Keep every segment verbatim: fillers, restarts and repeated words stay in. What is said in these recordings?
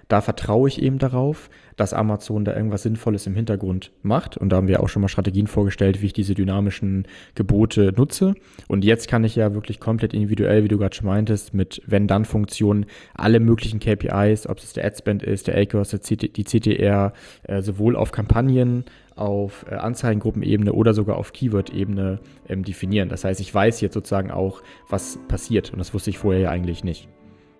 Da vertraue ich eben darauf, dass Amazon da irgendwas Sinnvolles im Hintergrund macht. Und da haben wir auch schon mal Strategien vorgestellt, wie ich diese dynamischen Gebote nutze. Und jetzt kann ich ja wirklich komplett individuell, wie du gerade schon meintest, mit Wenn-Dann-Funktionen alle möglichen K P Is, ob es der Adspend ist, der A C O S, der C T, die C T R, äh, sowohl auf Kampagnen, auf äh, Anzeigengruppenebene oder sogar auf Keyword-Ebene ähm, definieren. Das heißt, ich weiß jetzt sozusagen auch, was passiert. Und das wusste ich vorher ja eigentlich nicht.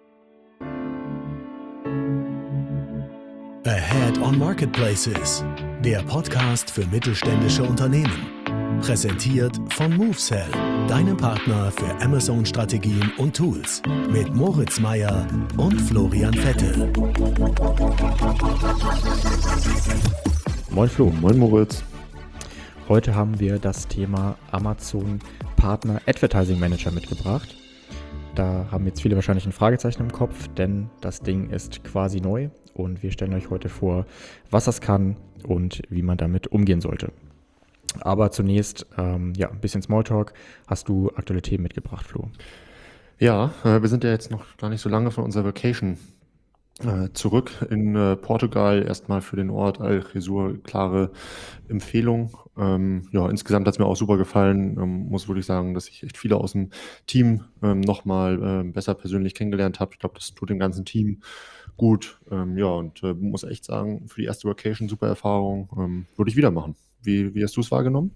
Ahead on Marketplaces, der Podcast für mittelständische Unternehmen. Präsentiert von MoveSell, deinem Partner für Amazon-Strategien und Tools. Mit Moritz Meyer und Florian Vettel. Moin Flo. Moin Moritz. Heute haben wir das Thema Amazon Partner Advertising Manager mitgebracht. Da haben jetzt viele wahrscheinlich ein Fragezeichen im Kopf, denn das Ding ist quasi neu und wir stellen euch heute vor, was das kann und wie man damit umgehen sollte. Aber zunächst ähm, ja, ein bisschen Smalltalk. Hast du aktuelle Themen mitgebracht, Flo? Ja, äh, wir sind ja jetzt noch gar nicht so lange von unserer Vacation äh, zurück in äh, Portugal. Erstmal für den Ort Algesur klare Empfehlung. Ähm, ja, insgesamt hat es mir auch super gefallen. Ähm, muss wirklich sagen, dass ich echt viele aus dem Team ähm, nochmal äh, besser persönlich kennengelernt habe. Ich glaube, das tut dem ganzen Team gut. Ähm, ja, und äh, muss echt sagen, für die erste Vacation super Erfahrung. Ähm, würde ich wieder machen. Wie, wie hast du es wahrgenommen?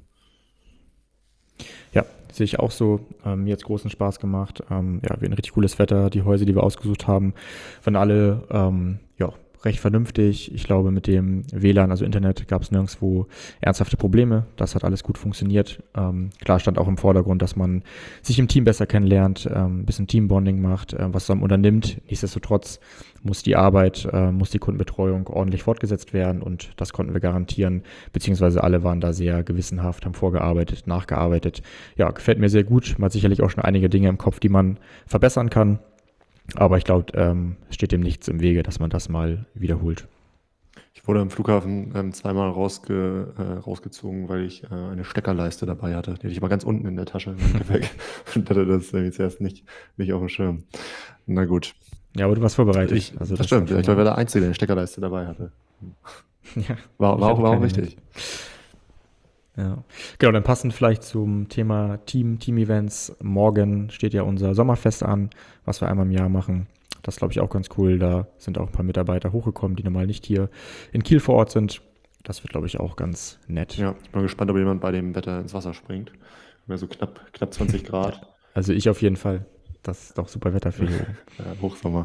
Ja, sehe ich auch so. Ähm, mir hat es großen Spaß gemacht. Ähm, ja, wir hatten richtig cooles Wetter. Die Häuser, die wir ausgesucht haben, waren alle ähm, ja, recht vernünftig. Ich glaube, mit dem W L A N, also Internet, gab es nirgendwo ernsthafte Probleme. Das hat alles gut funktioniert. Ähm, klar stand auch im Vordergrund, dass man sich im Team besser kennenlernt, ähm, ein bisschen Teambonding macht, äh, was zusammen unternimmt. Nichtsdestotrotz muss die Arbeit, äh, muss die Kundenbetreuung ordentlich fortgesetzt werden und das konnten wir garantieren, beziehungsweise alle waren da sehr gewissenhaft, haben vorgearbeitet, nachgearbeitet. Ja, gefällt mir sehr gut. Man hat sicherlich auch schon einige Dinge im Kopf, die man verbessern kann. Aber ich glaube, ähm, es steht dem nichts im Wege, dass man das mal wiederholt. Ich wurde am Flughafen ähm, zweimal rausge, äh, rausgezogen, weil ich äh, eine Steckerleiste dabei hatte. Die hatte ich mal ganz unten in der Tasche im Gepäck und hatte das äh, jetzt erst nicht, nicht auf dem Schirm. Na gut. Ja, aber du warst vorbereitet. Ich, also das, das stimmt. war Ich war der Einzige, der eine Steckerleiste dabei hatte. Ja, War, war ich auch, hatte war auch keine wichtig. mit. Ja. Genau, dann passend vielleicht zum Thema Team, Team-Events. Morgen steht ja unser Sommerfest an, was wir einmal im Jahr machen. Das ist, glaube ich, auch ganz cool. Da sind auch ein paar Mitarbeiter hochgekommen, die normal nicht hier in Kiel vor Ort sind. Das wird, glaube ich, auch ganz nett. Ja, ich bin gespannt, ob jemand bei dem Wetter ins Wasser springt. Wäre so knapp, knapp zwanzig Grad. Also ich auf jeden Fall. Das ist doch super Wetter für hier oben. Ja, Hochsommer.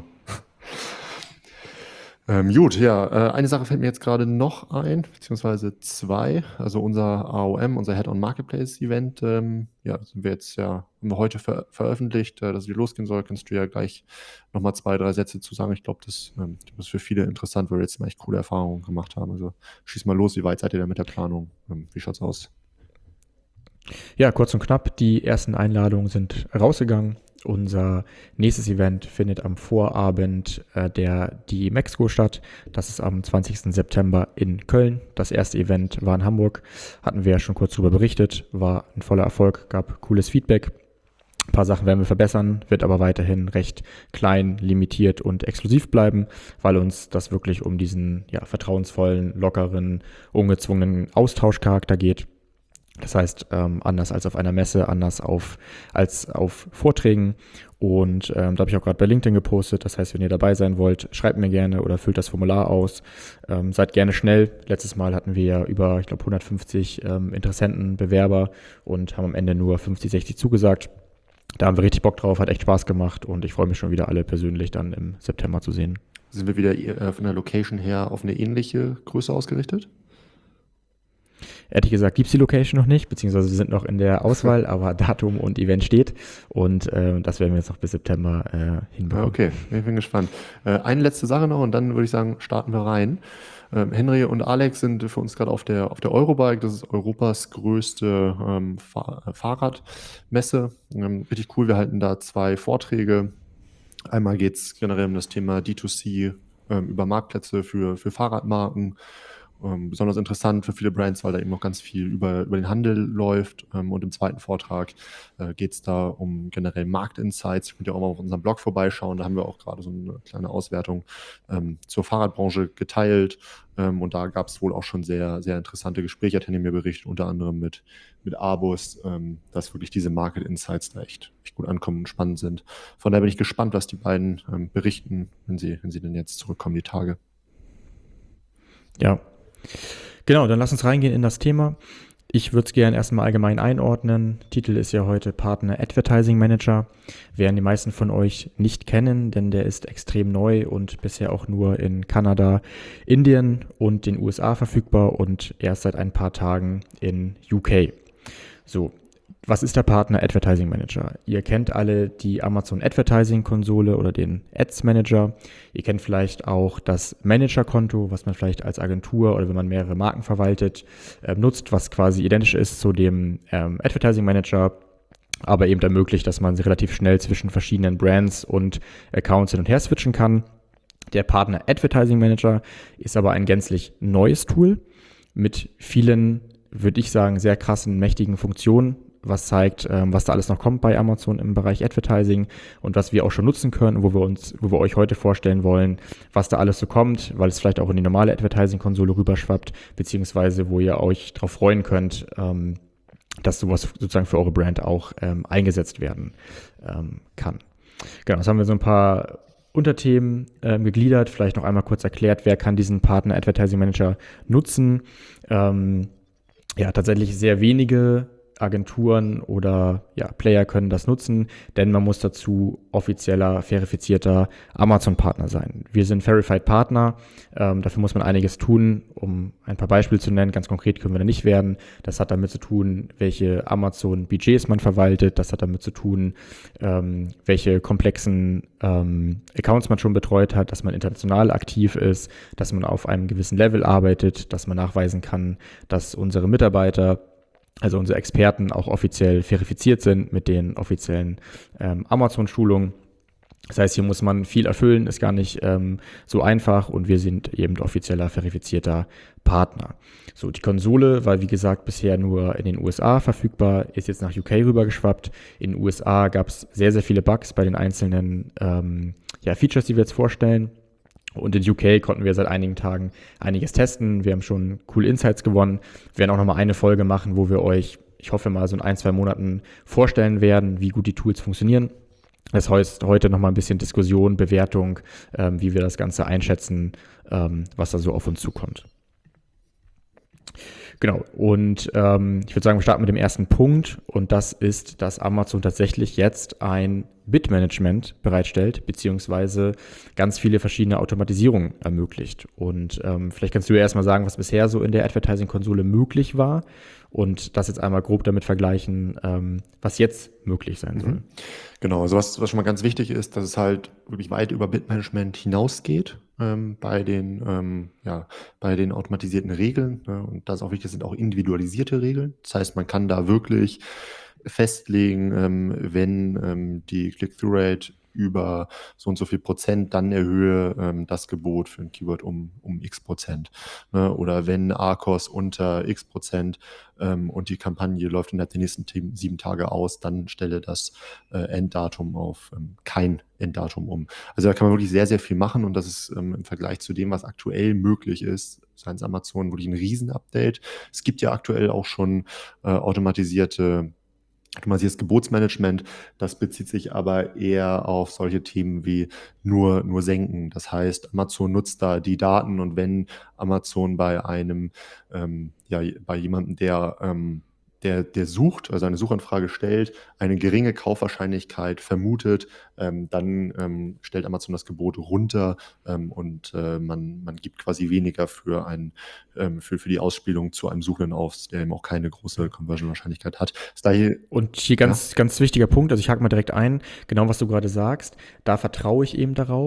Ähm, gut, ja, äh, eine Sache fällt mir jetzt gerade noch ein, beziehungsweise zwei. Also unser A O M, unser Head-on Marketplace Event, ähm, ja, sind wir jetzt ja, haben wir heute ver veröffentlicht, äh, dass es wieder losgehen soll. Kannst du ja gleich nochmal zwei, drei Sätze zu sagen. Ich glaube, das, ähm, das ist für viele interessant, weil wir jetzt mal echt coole Erfahrungen gemacht haben. Also schieß mal los, wie weit seid ihr da mit der Planung? Ähm, wie schaut's aus? Ja, kurz und knapp, die ersten Einladungen sind rausgegangen. Unser nächstes Event findet am Vorabend äh, der D E Mexiko statt. Das ist am zwanzigsten September in Köln. Das erste Event war in Hamburg. Hatten wir ja schon kurz darüber berichtet. War ein voller Erfolg, gab cooles Feedback. Ein paar Sachen werden wir verbessern, wird aber weiterhin recht klein, limitiert und exklusiv bleiben, weil uns das wirklich um diesen ja, vertrauensvollen, lockeren, ungezwungenen Austauschcharakter geht. Das heißt, ähm, anders als auf einer Messe, anders auf, als auf Vorträgen. Und ähm, da habe ich auch gerade bei LinkedIn gepostet. Das heißt, wenn ihr dabei sein wollt, schreibt mir gerne oder füllt das Formular aus. Ähm, seid gerne schnell. Letztes Mal hatten wir ja über, ich glaube, hundertfünfzig ähm, Interessenten, Bewerber und haben am Ende nur fünfzig, sechzig zugesagt. Da haben wir richtig Bock drauf, hat echt Spaß gemacht und ich freue mich schon wieder alle persönlich dann im September zu sehen. Sind wir wieder äh, von der Location her auf eine ähnliche Größe ausgerichtet? Ehrlich gesagt gibt es die Location noch nicht, beziehungsweise wir sind noch in der Auswahl, aber Datum und Event steht und äh, das werden wir jetzt noch bis September äh, hinbekommen. Okay, ich bin gespannt. Äh, eine letzte Sache noch und dann würde ich sagen, starten wir rein. Ähm, Henry und Alex sind für uns gerade auf der, auf der Eurobike, das ist Europas größte ähm, Fahr Fahrradmesse. Ähm, richtig cool, wir halten da zwei Vorträge. Einmal geht es generell um das Thema D zwei C ähm, über Marktplätze für, für Fahrradmarken. ähm, besonders interessant für viele Brands, weil da eben noch ganz viel über, über den Handel läuft. Ähm, und im zweiten Vortrag äh, geht es da um generell Marktinsights. Ihr könnt ja auch mal auf unserem Blog vorbeischauen. Da haben wir auch gerade so eine kleine Auswertung ähm, zur Fahrradbranche geteilt. Ähm, und da gab es wohl auch schon sehr, sehr interessante Gespräche, hat Henning mir berichtet, unter anderem mit, mit Abus, ähm, dass wirklich diese Market Insights da echt, echt gut ankommen und spannend sind. Von daher bin ich gespannt, was die beiden ähm, berichten, wenn sie, wenn sie denn jetzt zurückkommen, die Tage. Ja, genau, dann lass uns reingehen in das Thema. Ich würde es gerne erstmal allgemein einordnen. Titel ist ja heute Partner Advertising Manager. Werden die meisten von euch nicht kennen, denn der ist extrem neu und bisher auch nur in Kanada, Indien und den U S A verfügbar und erst seit ein paar Tagen in U K. So, was ist der Partner Advertising Manager? Ihr kennt alle die Amazon Advertising Konsole oder den Ads Manager. Ihr kennt vielleicht auch das Manager-Konto, was man vielleicht als Agentur oder wenn man mehrere Marken verwaltet, äh, nutzt, was quasi identisch ist zu dem ähm, Advertising Manager, aber eben ermöglicht, dass man sich relativ schnell zwischen verschiedenen Brands und Accounts hin und her switchen kann. Der Partner Advertising Manager ist aber ein gänzlich neues Tool mit vielen, würde ich sagen, sehr krassen, mächtigen Funktionen, was zeigt, ähm, was da alles noch kommt bei Amazon im Bereich Advertising und was wir auch schon nutzen können, wo wir uns, wo wir euch heute vorstellen wollen, was da alles so kommt, weil es vielleicht auch in die normale Advertising-Konsole rüberschwappt, beziehungsweise wo ihr euch darauf freuen könnt, ähm, dass sowas sozusagen für eure Brand auch ähm, eingesetzt werden ähm, kann. Genau, das haben wir so ein paar Unterthemen ähm, gegliedert, vielleicht noch einmal kurz erklärt, wer kann diesen Partner Advertising Manager nutzen. Ähm, ja, tatsächlich sehr wenige Agenturen oder ja, Player können das nutzen, denn man muss dazu offizieller, verifizierter Amazon-Partner sein. Wir sind Verified Partner, ähm, dafür muss man einiges tun, um ein paar Beispiele zu nennen. Ganz konkret können wir da nicht werden. Das hat damit zu tun, welche Amazon-Budgets man verwaltet. Das hat damit zu tun, ähm, welche komplexen ähm, Accounts man schon betreut hat, dass man international aktiv ist, dass man auf einem gewissen Level arbeitet, dass man nachweisen kann, dass unsere Mitarbeiter, also unsere Experten, auch offiziell verifiziert sind mit den offiziellen ähm, Amazon-Schulungen. Das heißt, hier muss man viel erfüllen, ist gar nicht ähm, so einfach und wir sind eben offizieller, verifizierter Partner. So, die Konsole war wie gesagt bisher nur in den U S A verfügbar, ist jetzt nach U K rübergeschwappt. In den U S A gab es sehr, sehr viele Bugs bei den einzelnen ähm, ja, Features, die wir jetzt vorstellen. Und in U K konnten wir seit einigen Tagen einiges testen. Wir haben schon coole Insights gewonnen. Wir werden auch nochmal eine Folge machen, wo wir euch, ich hoffe mal, so in ein, zwei Monaten vorstellen werden, wie gut die Tools funktionieren. Das heißt, heute nochmal ein bisschen Diskussion, Bewertung, ähm, wie wir das Ganze einschätzen, ähm, was da so auf uns zukommt. Genau, und ähm, ich würde sagen, wir starten mit dem ersten Punkt und das ist, dass Amazon tatsächlich jetzt ein Bid-Management bereitstellt, beziehungsweise ganz viele verschiedene Automatisierungen ermöglicht. Und ähm, vielleicht kannst du ja erstmal sagen, was bisher so in der Advertising-Konsole möglich war und das jetzt einmal grob damit vergleichen, ähm, was jetzt möglich sein soll. Mhm. Genau, also was, was schon mal ganz wichtig ist, dass es halt wirklich weit über Bid-Management hinausgeht. Ähm, bei den ähm, ja, bei den automatisierten Regeln, ne? Und das ist auch wichtig, das sind auch individualisierte Regeln. Das heißt, man kann da wirklich festlegen, ähm, wenn ähm, die Click-Through-Rate über so und so viel Prozent, dann erhöhe ähm, das Gebot für ein Keyword um, um x Prozent. Ne? Oder wenn A R C O S unter x Prozent ähm, und die Kampagne läuft innerhalb der nächsten t- sieben Tage aus, dann stelle das äh, Enddatum auf ähm, kein Enddatum um. Also da kann man wirklich sehr, sehr viel machen und das ist ähm, im Vergleich zu dem, was aktuell möglich ist, seitens Amazon wirklich ein Riesen-Update. Es gibt ja aktuell auch schon äh, automatisierte automatisiertes Gebotsmanagement, das bezieht sich aber eher auf solche Themen wie nur, nur senken. Das heißt, Amazon nutzt da die Daten und wenn Amazon bei einem, ähm, ja, bei jemandem, der, ähm, der, der sucht, also eine Suchanfrage stellt, eine geringe Kaufwahrscheinlichkeit vermutet, ähm, dann ähm, stellt Amazon das Gebot runter ähm, und äh, man, man gibt quasi weniger für, ein, ähm, für, für die Ausspielung zu einem Suchenden auf, der eben auch keine große Conversion-Wahrscheinlichkeit hat. Ist daher, Und hier ganz, ja. ganz wichtiger Punkt, also ich hake mal direkt ein, genau was du gerade sagst, da vertraue ich eben darauf,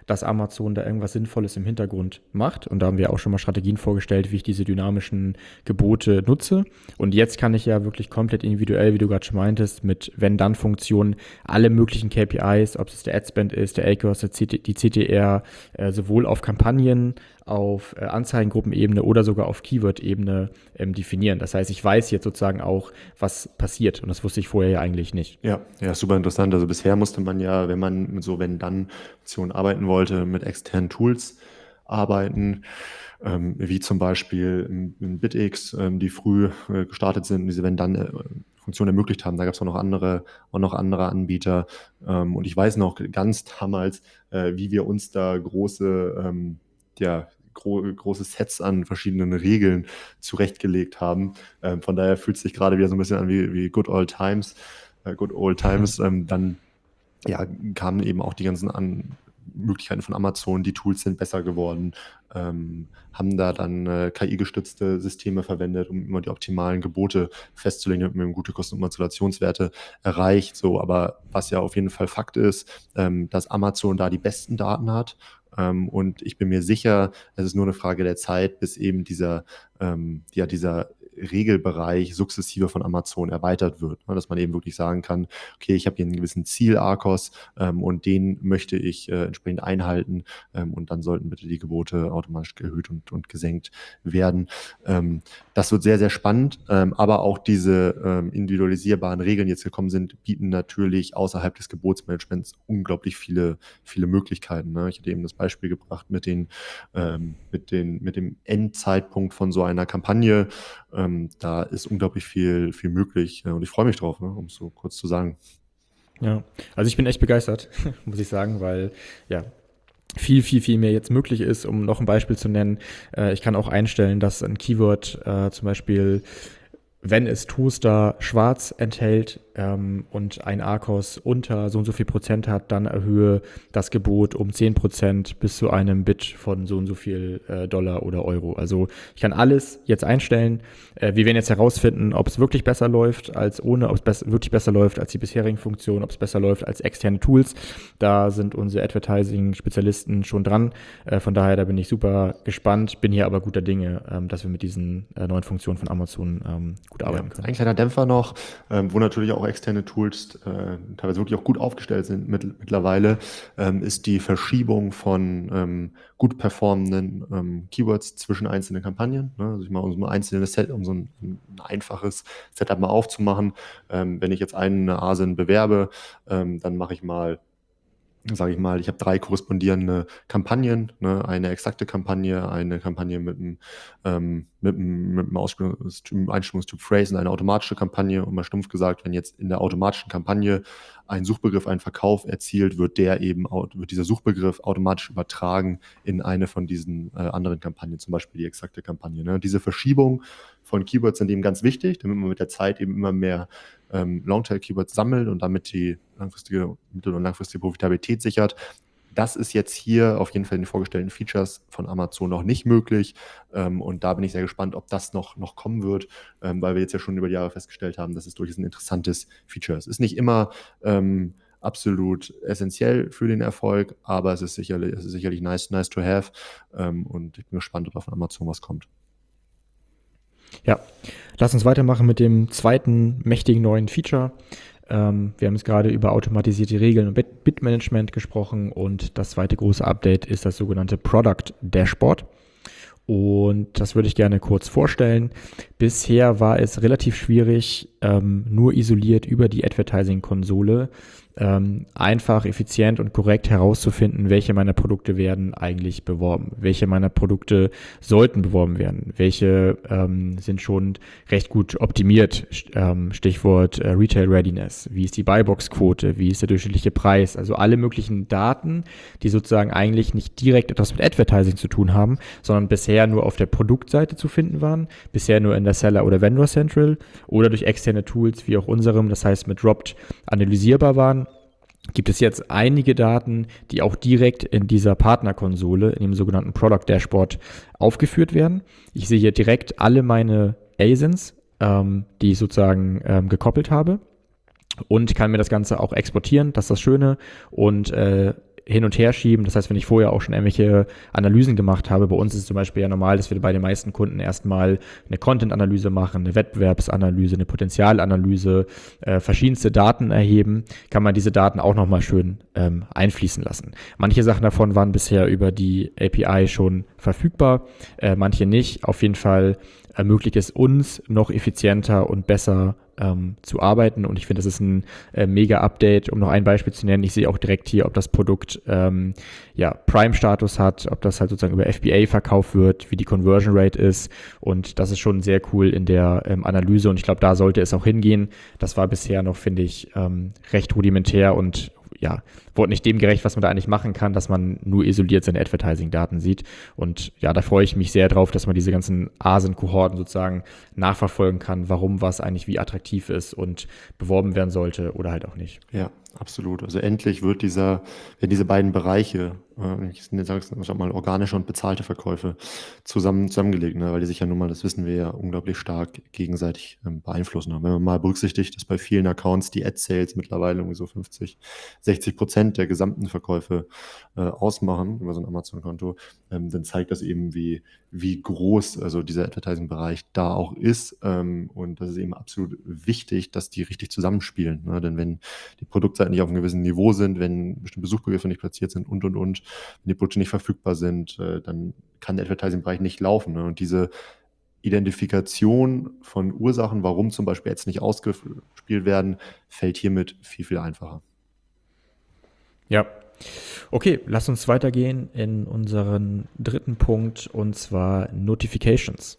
dass Amazon da irgendwas Sinnvolles im Hintergrund macht. Und da haben wir auch schon mal Strategien vorgestellt, wie ich diese dynamischen Gebote nutze. Und jetzt kann ich ja wirklich komplett individuell, wie du gerade schon meintest, mit Wenn-Dann-Funktionen alle möglichen K P Is, ob es der Adspend ist, der A C O S, die C T R, äh, sowohl auf Kampagnen, auf äh, Anzeigengruppenebene oder sogar auf Keyword-Ebene ähm, definieren. Das heißt, ich weiß jetzt sozusagen auch, was passiert. Und das wusste ich vorher ja eigentlich nicht. Ja, ja, super interessant. Also bisher musste man ja, wenn man mit so Wenn-Dann-Optionen arbeiten wollte, mit externen Tools arbeiten, ähm, wie zum Beispiel in, in BitX, ähm, die früh äh, gestartet sind und diese Wenn-Dann-Funktion ermöglicht haben. Da gab es auch noch andere, auch noch andere Anbieter. Ähm, und ich weiß noch ganz damals, äh, wie wir uns da große, ähm, ja, gro große Sets an verschiedenen Regeln zurechtgelegt haben. Ähm, von daher fühlt es sich gerade wieder so ein bisschen an wie, wie Good Old Times. Äh, Good Old Times. Ähm, dann ja, kamen eben auch die ganzen an Möglichkeiten von Amazon, die Tools sind besser geworden, ähm, haben da dann äh, K I-gestützte Systeme verwendet, um immer die optimalen Gebote festzulegen, damit man gute Kosten- und Manipulationswerte erreicht. So, aber was ja auf jeden Fall Fakt ist, ähm, dass Amazon da die besten Daten hat. Ähm, und ich bin mir sicher, es ist nur eine Frage der Zeit, bis eben dieser, ähm, ja, dieser Regelbereich sukzessive von Amazon erweitert wird, ne? Dass man eben wirklich sagen kann, okay, ich habe hier einen gewissen Ziel-A C O S ähm, und den möchte ich äh, entsprechend einhalten ähm, und dann sollten bitte die Gebote automatisch erhöht und, und gesenkt werden. Ähm, das wird sehr, sehr spannend, ähm, aber auch diese ähm, individualisierbaren Regeln, die jetzt gekommen sind, bieten natürlich außerhalb des Gebotsmanagements unglaublich viele, viele Möglichkeiten, ne? Ich hatte eben das Beispiel gebracht mit, den, ähm, mit, den, mit dem Endzeitpunkt von so einer Kampagne. Ähm, da ist unglaublich viel, viel möglich äh, und ich freue mich drauf, ne, um es so kurz zu sagen. Ja, also ich bin echt begeistert, muss ich sagen, weil ja viel, viel, viel mehr jetzt möglich ist. Um noch ein Beispiel zu nennen, äh, ich kann auch einstellen, dass ein Keyword äh, zum Beispiel, wenn es Toaster schwarz enthält ähm, und ein A C O S unter so und so viel Prozent hat, dann erhöhe das Gebot um zehn Prozent bis zu einem Bit von so und so viel äh, Dollar oder Euro. Also ich kann alles jetzt einstellen. Äh, wir werden jetzt herausfinden, ob es wirklich besser läuft als ohne, ob es be- wirklich besser läuft als die bisherigen Funktionen, ob es besser läuft als externe Tools. Da sind unsere Advertising-Spezialisten schon dran. Äh, von daher, da bin ich super gespannt, bin hier aber guter Dinge, ähm, dass wir mit diesen äh, neuen Funktionen von Amazon ähm, gut arbeiten ja, können. ein kleiner Dämpfer noch, ähm, wo natürlich auch externe Tools äh, teilweise wirklich auch gut aufgestellt sind mit, mittlerweile, ähm, ist die Verschiebung von ähm, gut performenden ähm, Keywords zwischen einzelnen Kampagnen. Ne? Also ich mal um so ein einzelnes Set, um so ein, ein einfaches Setup mal aufzumachen. Ähm, wenn ich jetzt eine A S I N bewerbe, ähm, dann mache ich mal sage ich mal, ich habe drei korrespondierende Kampagnen, ne? Eine exakte Kampagne, eine Kampagne mit einem, ähm, mit einem, mit einem Ausspielungs- Einstimmungstyp Phrase und eine automatische Kampagne. Und mal stumpf gesagt, wenn jetzt in der automatischen Kampagne ein Suchbegriff einen Verkauf erzielt, wird der eben, wird dieser Suchbegriff automatisch übertragen in eine von diesen äh, anderen Kampagnen, zum Beispiel die exakte Kampagne. Ne? Diese Verschiebung von Keywords sind eben ganz wichtig, damit man mit der Zeit eben immer mehr ähm, Longtail-Keywords sammelt und damit die langfristige, mittel- und langfristige Profitabilität sichert. Das ist jetzt hier auf jeden Fall in den vorgestellten Features von Amazon noch nicht möglich. Ähm, und da bin ich sehr gespannt, ob das noch, noch kommen wird, ähm, weil wir jetzt ja schon über die Jahre festgestellt haben, dass es durchaus ein interessantes Feature ist. Es ist nicht immer ähm, absolut essentiell für den Erfolg, aber es ist sicherlich, es ist sicherlich nice, nice to have. Ähm, und ich bin gespannt, ob da von Amazon was kommt. Ja, lass uns weitermachen mit dem zweiten mächtigen neuen Feature. Ähm, wir haben jetzt gerade über automatisierte Regeln und Bit- Bitmanagement gesprochen und das zweite große Update ist das sogenannte Product Dashboard. Und das würde ich gerne kurz vorstellen. Bisher war es relativ schwierig, ähm, nur isoliert über die Advertising-Konsole ähm, einfach, effizient und korrekt herauszufinden, welche meiner Produkte werden eigentlich beworben, welche meiner Produkte sollten beworben werden, welche ähm, sind schon recht gut optimiert, ähm, Stichwort äh, Retail Readiness, wie ist die Buybox-Quote, wie ist der durchschnittliche Preis, also alle möglichen Daten, die sozusagen eigentlich nicht direkt etwas mit Advertising zu tun haben, sondern bisher nur auf der Produktseite zu finden waren, bisher nur in der Seller- oder Vendor Central oder durch externe Tools wie auch unserem, das heißt mit Dropped analysierbar waren, gibt es jetzt einige Daten, die auch direkt in dieser Partnerkonsole, in dem sogenannten Product Dashboard aufgeführt werden. Ich sehe hier direkt alle meine A S I Ns, ähm, die ich sozusagen ähm, gekoppelt habe und kann mir das Ganze auch exportieren, das ist das Schöne und äh, hin und her schieben. Das heißt, wenn ich vorher auch schon irgendwelche Analysen gemacht habe, bei uns ist es zum Beispiel ja normal, dass wir bei den meisten Kunden erstmal eine Content-Analyse machen, eine Wettbewerbsanalyse, eine Potenzialanalyse, äh, verschiedenste Daten erheben, kann man diese Daten auch nochmal schön ähm, einfließen lassen. Manche Sachen davon waren bisher über die A P I schon verfügbar, äh, manche nicht. Auf jeden Fall ermöglicht es uns, noch effizienter und besser ähm, zu arbeiten. Und ich finde, das ist ein äh, Mega-Update. Um noch ein Beispiel zu nennen, ich sehe auch direkt hier, ob das Produkt ähm, ja, Prime-Status hat, ob das halt sozusagen über F B A verkauft wird, wie die Conversion Rate ist. Und das ist schon sehr cool in der ähm, Analyse. Und ich glaube, da sollte es auch hingehen. Das war bisher noch, finde ich, ähm, recht rudimentär und ja, wurde nicht dem gerecht, was man da eigentlich machen kann, dass man nur isoliert seine Advertising-Daten sieht. Und ja, da freue ich mich sehr drauf, dass man diese ganzen A S I N-Kohorten sozusagen nachverfolgen kann, warum was eigentlich wie attraktiv ist und beworben werden sollte oder halt auch nicht. Ja, absolut. Also endlich wird dieser, werden diese beiden Bereiche, äh, ich sage es mal, organische und bezahlte Verkäufe zusammen, zusammengelegt, ne? Weil die sich ja nun mal, das wissen wir ja, unglaublich stark gegenseitig ähm, beeinflussen. Und wenn man mal berücksichtigt, dass bei vielen Accounts die Ad-Sales mittlerweile irgendwie so fünfzig, sechzig Prozent der gesamten Verkäufe äh, ausmachen über so ein Amazon-Konto, ähm, dann zeigt das eben, wie, wie groß also dieser Advertising-Bereich da auch ist. Ähm, und das ist eben absolut wichtig, dass die richtig zusammenspielen. Ne? Denn wenn die Produktseiten nicht auf einem gewissen Niveau sind, wenn bestimmte Suchbegriffe nicht platziert sind und, und, und, wenn die Produkte nicht verfügbar sind, äh, dann kann der Advertising-Bereich nicht laufen. Ne? Und diese Identifikation von Ursachen, warum zum Beispiel Ads nicht ausgespielt werden, fällt hiermit viel, viel einfacher. Ja. Okay, lass uns weitergehen in unseren dritten Punkt, und zwar Notifications.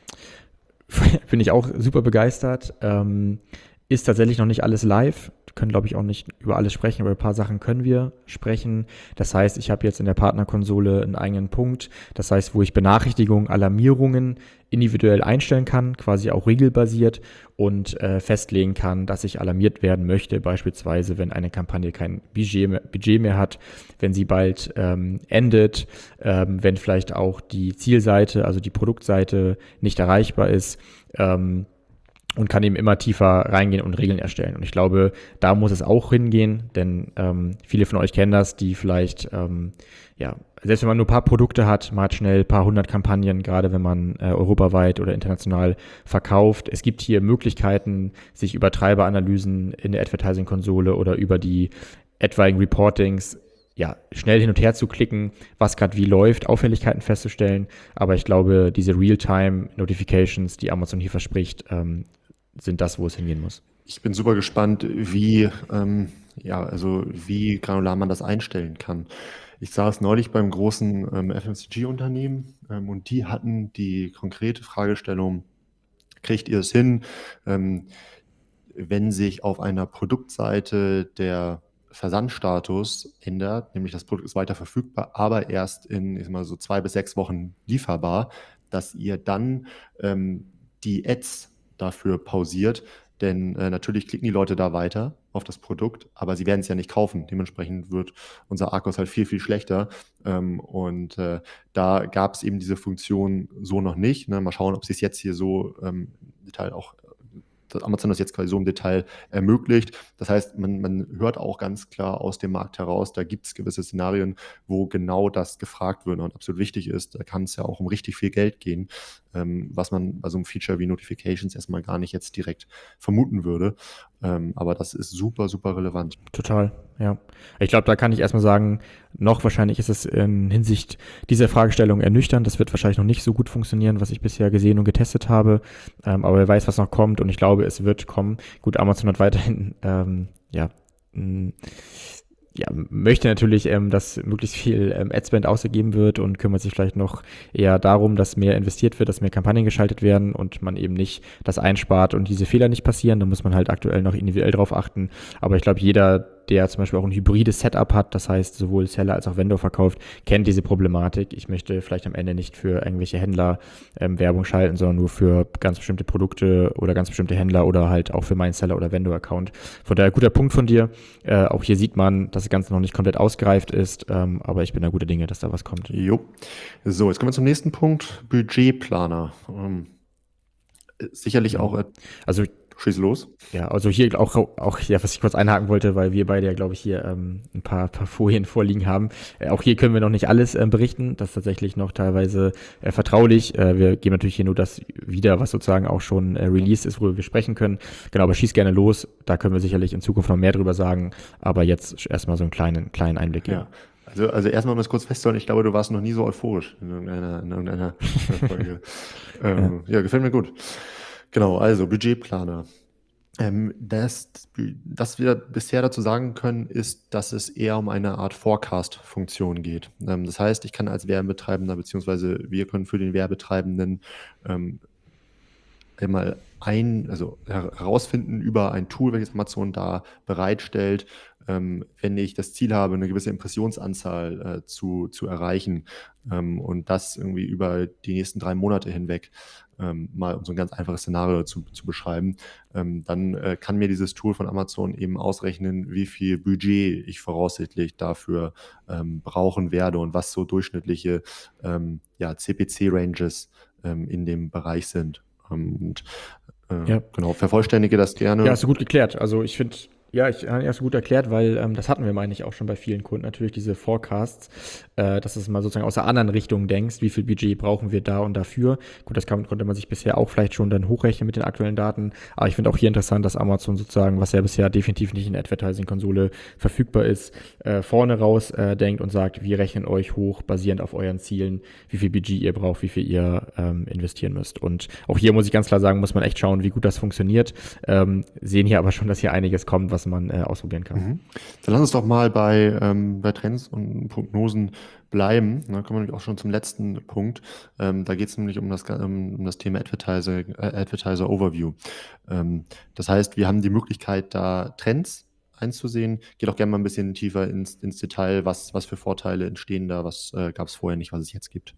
Bin ich auch super begeistert. Ähm, ist tatsächlich noch nicht alles live. Wir können, glaube ich, auch nicht über alles sprechen, aber ein paar Sachen können wir sprechen. Das heißt, ich habe jetzt in der Partnerkonsole einen eigenen Punkt. Das heißt, wo ich Benachrichtigungen, Alarmierungen individuell einstellen kann, quasi auch regelbasiert, und äh, festlegen kann, dass ich alarmiert werden möchte, beispielsweise wenn eine Kampagne kein Budget mehr, Budget mehr hat, wenn sie bald ähm, endet, ähm, wenn vielleicht auch die Zielseite, also die Produktseite nicht erreichbar ist, ähm, und kann eben immer tiefer reingehen und Regeln erstellen. Und ich glaube, da muss es auch hingehen, denn ähm, viele von euch kennen das, die vielleicht, ähm, ja, selbst wenn man nur ein paar Produkte hat, man hat schnell ein paar hundert Kampagnen, gerade wenn man äh, europaweit oder international verkauft. Es gibt hier Möglichkeiten, sich über Treiberanalysen in der Advertising-Konsole oder über die etwaigen Reportings ja, schnell hin und her zu klicken, was gerade wie läuft, Auffälligkeiten festzustellen. Aber ich glaube, diese Real-Time-Notifications, die Amazon hier verspricht, ähm, sind das, wo es hingehen muss. Ich bin super gespannt, wie, ähm, ja, also wie granular man das einstellen kann. Ich saß neulich beim großen ähm, F M C G-Unternehmen ähm, und die hatten die konkrete Fragestellung, kriegt ihr es hin, ähm, wenn sich auf einer Produktseite der Versandstatus ändert, nämlich das Produkt ist weiter verfügbar, aber erst in, ich sag mal, so zwei bis sechs Wochen lieferbar, dass ihr dann ähm, die Ads dafür pausiert, denn äh, natürlich klicken die Leute da weiter auf das Produkt, aber sie werden es ja nicht kaufen. Dementsprechend wird unser A R C O S halt viel, viel schlechter. Ähm, und äh, da gab es eben diese Funktion so noch nicht. Ne? Mal schauen, ob sie es jetzt hier so ähm, im Detail auch, dass Amazon das jetzt quasi so im Detail ermöglicht. Das heißt, man, man hört auch ganz klar aus dem Markt heraus, da gibt es gewisse Szenarien, wo genau das gefragt wird und absolut wichtig ist. Da kann es ja auch um richtig viel Geld gehen, ähm, was man bei so einem Feature wie Notifications erstmal gar nicht jetzt direkt vermuten würde. Ähm, aber das ist super, super relevant. Total, ja. Ich glaube, da kann ich erstmal sagen, noch wahrscheinlich ist es in Hinsicht dieser Fragestellung ernüchternd. Das wird wahrscheinlich noch nicht so gut funktionieren, was ich bisher gesehen und getestet habe. Ähm, aber wer weiß, was noch kommt, und ich glaube, es wird kommen. Gut, Amazon hat weiterhin, ähm, ja, mh, ja, möchte natürlich, ähm, dass möglichst viel ähm, Adspend ausgegeben wird und kümmert sich vielleicht noch eher darum, dass mehr investiert wird, dass mehr Kampagnen geschaltet werden und man eben nicht das einspart und diese Fehler nicht passieren. Da muss man halt aktuell noch individuell drauf achten. Aber ich glaube, jeder, der zum Beispiel auch ein hybrides Setup hat, das heißt sowohl Seller als auch Vendor verkauft, kennt diese Problematik. Ich möchte vielleicht am Ende nicht für irgendwelche Händler ähm, Werbung schalten, sondern nur für ganz bestimmte Produkte oder ganz bestimmte Händler oder halt auch für meinen Seller- oder Vendor-Account. Von daher guter Punkt von dir. Äh, auch hier sieht man, dass das Ganze noch nicht komplett ausgereift ist, ähm, aber ich bin da guter Dinge, dass da was kommt. Jo. So, jetzt kommen wir zum nächsten Punkt. Budgetplaner. Ähm, sicherlich auch. Also Schieß los. Ja, also hier auch, auch ja, was ich kurz einhaken wollte, weil wir beide ja, glaube ich, hier ähm, ein paar, paar Folien vorliegen haben. Äh, auch hier können wir noch nicht alles ähm, berichten. Das ist tatsächlich noch teilweise äh, vertraulich. Äh, wir geben natürlich hier nur das wieder, was sozusagen auch schon äh, released ist, worüber wir sprechen können. Genau, aber schieß gerne los. Da können wir sicherlich in Zukunft noch mehr drüber sagen. Aber jetzt erstmal so einen kleinen, kleinen Einblick geben. Ja. Also, also erstmal, um das kurz festzuhalten, ich glaube, du warst noch nie so euphorisch in irgendeiner, in irgendeiner Folge. ähm, ja. ja, gefällt mir gut. Genau, also Budgetplaner. Ähm, das, das wir bisher dazu sagen können, ist, dass es eher um eine Art Forecast-Funktion geht. Ähm, das heißt, ich kann als Werbetreibender, beziehungsweise wir können für den Werbetreibenden ähm, einmal ein, also herausfinden über ein Tool, welches Amazon da bereitstellt, ähm, wenn ich das Ziel habe, eine gewisse Impressionsanzahl äh, zu, zu erreichen ähm, und das irgendwie über die nächsten drei Monate hinweg, ähm, mal um so ein ganz einfaches Szenario zu, zu beschreiben, ähm, dann äh, kann mir dieses Tool von Amazon eben ausrechnen, wie viel Budget ich voraussichtlich dafür ähm, brauchen werde und was so durchschnittliche ähm, ja, C P C-Ranges ähm, in dem Bereich sind. Und äh, Ja. genau, vervollständige das gerne. Ja, hast du gut geklärt. Also ich finde, ja, ich habe es gut erklärt, weil ähm, das hatten wir, meine ich, auch schon bei vielen Kunden natürlich, diese Forecasts, äh, dass du es mal sozusagen aus der anderen Richtung denkst, wie viel Budget brauchen wir da und dafür. Gut, das kann, konnte man sich bisher auch vielleicht schon dann hochrechnen mit den aktuellen Daten, aber ich finde auch hier interessant, dass Amazon sozusagen, was ja bisher definitiv nicht in der Advertising-Konsole verfügbar ist, äh, vorne raus äh, denkt und sagt, wir rechnen euch hoch, basierend auf euren Zielen, wie viel Budget ihr braucht, wie viel ihr ähm, investieren müsst. Und auch hier muss ich ganz klar sagen, muss man echt schauen, wie gut das funktioniert. Ähm, sehen hier aber schon, dass hier einiges kommt, was man äh, ausprobieren kann. Mhm. Dann lass uns doch mal bei, ähm, bei Trends und Prognosen bleiben. Da kommen wir nämlich auch schon zum letzten Punkt. Ähm, da geht es nämlich um das, um, um das Thema Advertiser, äh, Advertiser Overview. Ähm, das heißt, wir haben die Möglichkeit, da Trends einzusehen. Geht auch gerne mal ein bisschen tiefer ins, ins Detail, was, was für Vorteile entstehen da, was äh, gab es vorher nicht, was es jetzt gibt.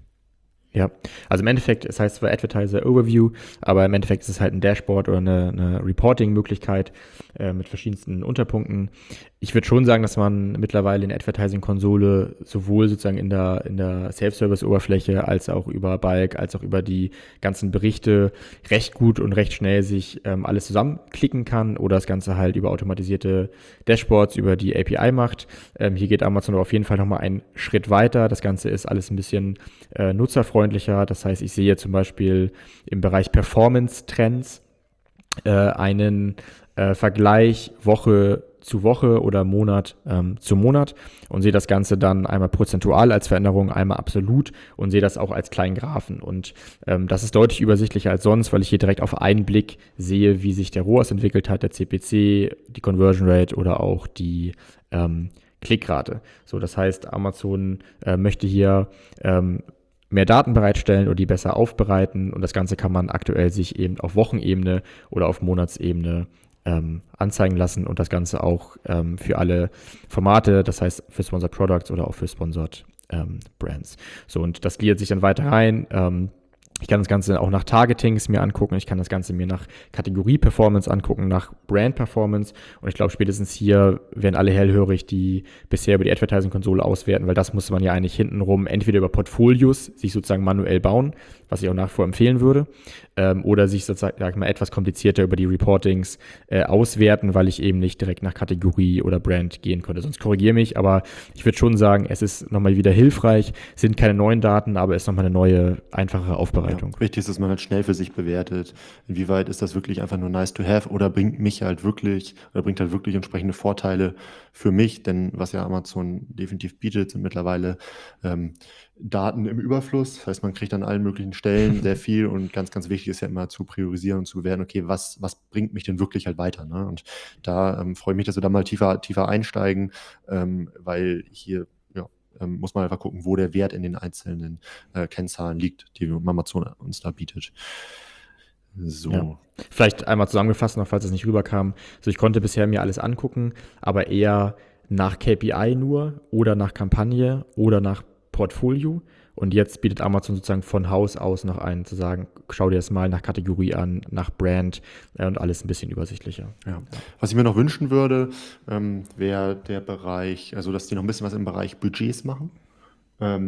Ja, also im Endeffekt, es heißt zwar Advertiser Overview, aber im Endeffekt ist es halt ein Dashboard oder eine, eine Reporting-Möglichkeit äh, mit verschiedensten Unterpunkten. Ich würde schon sagen, dass man mittlerweile in der Advertising-Konsole sowohl sozusagen in der, in der Self-Service-Oberfläche als auch über Bulk, als auch über die ganzen Berichte recht gut und recht schnell sich ähm, alles zusammenklicken kann oder das Ganze halt über automatisierte Dashboards, über die A P I macht. Ähm, hier geht Amazon auf jeden Fall nochmal einen Schritt weiter. Das Ganze ist alles ein bisschen äh, nutzerfreundlicher. Das heißt, ich sehe zum Beispiel im Bereich Performance-Trends äh, einen äh, Vergleich Woche zu Woche oder Monat ähm, zu Monat und sehe das Ganze dann einmal prozentual als Veränderung, einmal absolut und sehe das auch als kleinen Graphen. Und ähm, das ist deutlich übersichtlicher als sonst, weil ich hier direkt auf einen Blick sehe, wie sich der R O A S entwickelt hat, der C P C, die Conversion Rate oder auch die ähm, Klickrate. So, das heißt, Amazon äh, möchte hier ähm, mehr Daten bereitstellen oder die besser aufbereiten und das Ganze kann man aktuell sich eben auf Wochenebene oder auf Monatsebene ähm, anzeigen lassen und das Ganze auch ähm, für alle Formate, das heißt für Sponsored Products oder auch für Sponsored ähm, Brands. So, und das gliedert sich dann weiter rein. Ähm, Ich kann das Ganze auch nach Targetings mir angucken, ich kann das Ganze mir nach Kategorie-Performance angucken, nach Brand-Performance und ich glaube spätestens hier werden alle hellhörig, die bisher über die Advertising-Konsole auswerten, weil das muss man ja eigentlich hintenrum entweder über Portfolios sich sozusagen manuell bauen, was ich auch nach wie vor empfehlen würde, ähm, oder sich sozusagen sag ich mal, etwas komplizierter über die Reportings äh, auswerten, weil ich eben nicht direkt nach Kategorie oder Brand gehen konnte. Sonst korrigiere mich, aber ich würde schon sagen, es ist nochmal wieder hilfreich, sind keine neuen Daten, aber es ist nochmal eine neue, einfache Aufbereitung. Ja, wichtig ist, dass man halt schnell für sich bewertet, inwieweit ist das wirklich einfach nur nice to have oder bringt mich halt wirklich, oder bringt halt wirklich entsprechende Vorteile für mich, denn was ja Amazon definitiv bietet, sind mittlerweile ähm, Daten im Überfluss, das heißt, man kriegt an allen möglichen Stellen sehr viel und ganz, ganz wichtig ist ja immer zu priorisieren und zu bewerten, okay, was, was bringt mich denn wirklich halt weiter, ne? Und da ähm, freue ich mich, dass wir da mal tiefer, tiefer einsteigen, ähm, weil hier Ähm, muss man einfach gucken, wo der Wert in den einzelnen äh, Kennzahlen liegt, die Amazon uns da bietet. So. Ja. Vielleicht einmal zusammengefasst noch, falls es nicht rüberkam. Also ich konnte bisher mir alles angucken, aber eher nach K P I nur oder nach Kampagne oder nach Portfolio. Und jetzt bietet Amazon sozusagen von Haus aus noch einen, zu sagen, schau dir das mal nach Kategorie an, nach Brand äh, und alles ein bisschen übersichtlicher. Ja. Was ich mir noch wünschen würde, ähm, wäre der Bereich, also dass die noch ein bisschen was im Bereich Budgets machen. Ähm,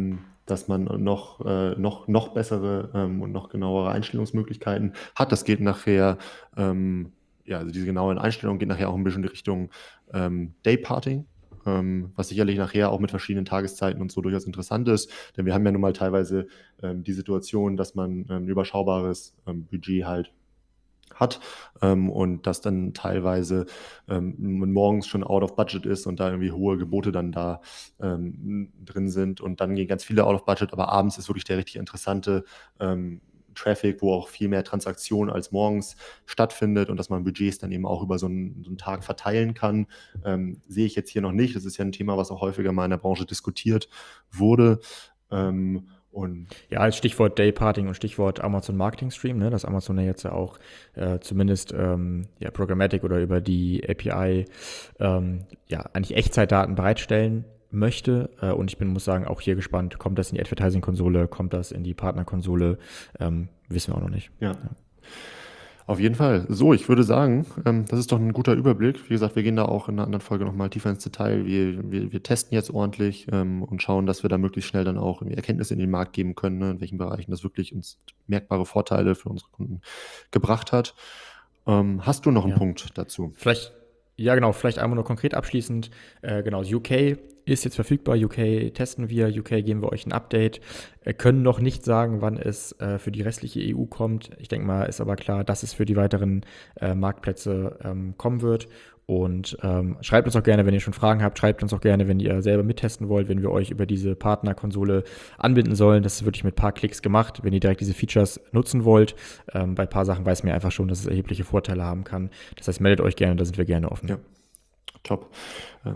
dass man noch, äh, noch, noch bessere ähm, und noch genauere Einstellungsmöglichkeiten hat. Das geht nachher, ähm, ja, also diese genaue Einstellung geht nachher auch ein bisschen in die Richtung ähm, Dayparting, ähm, was sicherlich nachher auch mit verschiedenen Tageszeiten und so durchaus interessant ist, denn wir haben ja nun mal teilweise ähm, die Situation, dass man ähm, ein überschaubares ähm, Budget halt hat ähm, und das dann teilweise ähm, morgens schon out of budget ist und da irgendwie hohe Gebote dann da ähm, drin sind und dann gehen ganz viele out of budget, aber abends ist wirklich der richtig interessante ähm, Traffic, wo auch viel mehr Transaktion als morgens stattfindet und dass man Budgets dann eben auch über so einen, so einen Tag verteilen kann, ähm, sehe ich jetzt hier noch nicht. Das ist ja ein Thema, was auch häufiger mal in der Branche diskutiert wurde. Ähm, Und Ja, als Stichwort Dayparting und Stichwort Amazon Marketing Stream, ne, dass Amazon ja jetzt ja auch äh, zumindest ähm, ja, Programmatic oder über die A P I ähm, ja eigentlich Echtzeitdaten bereitstellen möchte. Äh, und ich bin, muss sagen, auch hier gespannt, kommt das in die Advertising-Konsole, kommt das in die Partnerkonsole, ähm, wissen wir auch noch nicht. Ja. ja. Auf jeden Fall. So, ich würde sagen, ähm, das ist doch ein guter Überblick. Wie gesagt, wir gehen da auch in einer anderen Folge nochmal tiefer ins Detail. Wir, wir, wir testen jetzt ordentlich ähm, und schauen, dass wir da möglichst schnell dann auch Erkenntnisse in den Markt geben können, ne, in welchen Bereichen das wirklich uns merkbare Vorteile für unsere Kunden gebracht hat. Ähm, hast du noch einen Ja. Punkt dazu? Vielleicht, ja genau, vielleicht einmal nur konkret abschließend. Äh, genau, U K ist jetzt verfügbar. U K testen wir. U K geben wir euch ein Update. Äh, können noch nicht sagen, wann es äh, für die restliche E U kommt. Ich denke mal, ist aber klar, dass es für die weiteren äh, Marktplätze ähm, kommen wird. Und ähm, schreibt uns auch gerne, wenn ihr schon Fragen habt. Schreibt uns auch gerne, wenn ihr selber mittesten wollt, wenn wir euch über diese Partnerkonsole anbinden sollen. Das ist wirklich mit ein paar Klicks gemacht, wenn ihr direkt diese Features nutzen wollt. Ähm, bei ein paar Sachen weiß man ja einfach schon, dass es erhebliche Vorteile haben kann. Das heißt, meldet euch gerne, da sind wir gerne offen. Ja, top. Ja.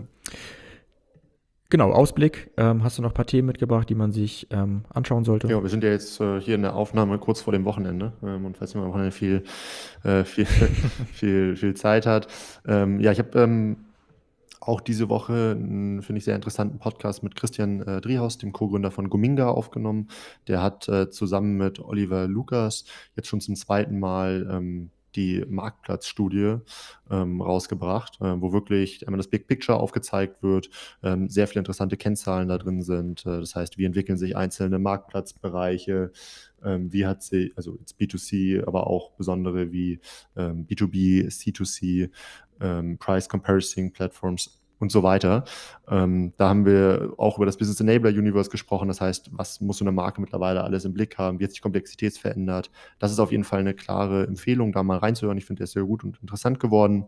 Genau, Ausblick. Ähm, hast du noch ein paar Themen mitgebracht, die man sich ähm, anschauen sollte? Ja, wir sind ja jetzt äh, hier in der Aufnahme kurz vor dem Wochenende ähm, und falls jemand am Wochenende viel, äh, viel, viel, viel Zeit hat. Ähm, ja, ich habe ähm, auch diese Woche einen, finde ich, sehr interessanten Podcast mit Christian äh, Driehaus, dem Co-Gründer von Gominga, aufgenommen. Der hat äh, zusammen mit Oliver Lukas jetzt schon zum zweiten Mal ähm, die Marktplatzstudie ähm, rausgebracht, äh, wo wirklich einmal das Big Picture aufgezeigt wird, ähm, sehr viele interessante Kennzahlen da drin sind. Äh, das heißt, wie entwickeln sich einzelne Marktplatzbereiche, ähm, wie hat sie, also jetzt B zwei C, aber auch besondere wie ähm, B zwei B, C zwei C, ähm, Price Comparison Platforms und so weiter. Ähm, da haben wir auch über das Business Enabler Universe gesprochen. Das heißt, was muss so eine Marke mittlerweile alles im Blick haben? Wie hat sich Komplexität verändert? Das ist auf jeden Fall eine klare Empfehlung, da mal reinzuhören. Ich finde, der ist sehr gut und interessant geworden.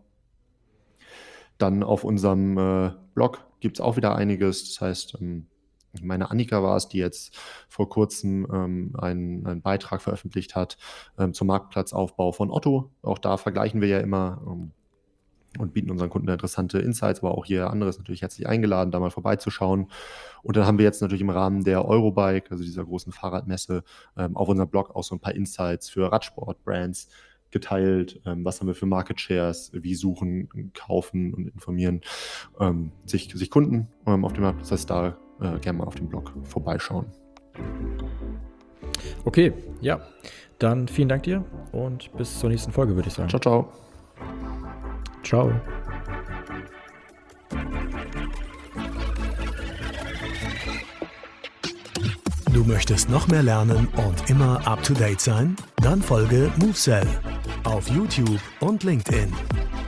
Dann auf unserem äh, Blog gibt es auch wieder einiges. Das heißt, ähm, meine Annika war es, die jetzt vor kurzem ähm, einen, einen Beitrag veröffentlicht hat ähm, zum Marktplatzaufbau von Otto. Auch da vergleichen wir ja immer ähm, und bieten unseren Kunden interessante Insights, aber auch jeder andere ist natürlich herzlich eingeladen, da mal vorbeizuschauen. Und dann haben wir jetzt natürlich im Rahmen der Eurobike, also dieser großen Fahrradmesse, ähm, auf unserem Blog auch so ein paar Insights für Radsport-Brands geteilt. Ähm, was haben wir für Market Shares, wie suchen, kaufen und informieren ähm, sich, sich Kunden ähm, auf dem Markt. Das heißt, da äh, gerne mal auf dem Blog vorbeischauen. Okay, ja. Dann vielen Dank dir und bis zur nächsten Folge, würde ich sagen. Ciao, ciao. Ciao. Du möchtest noch mehr lernen und immer up to date sein? Dann folge MoveSell auf YouTube und LinkedIn.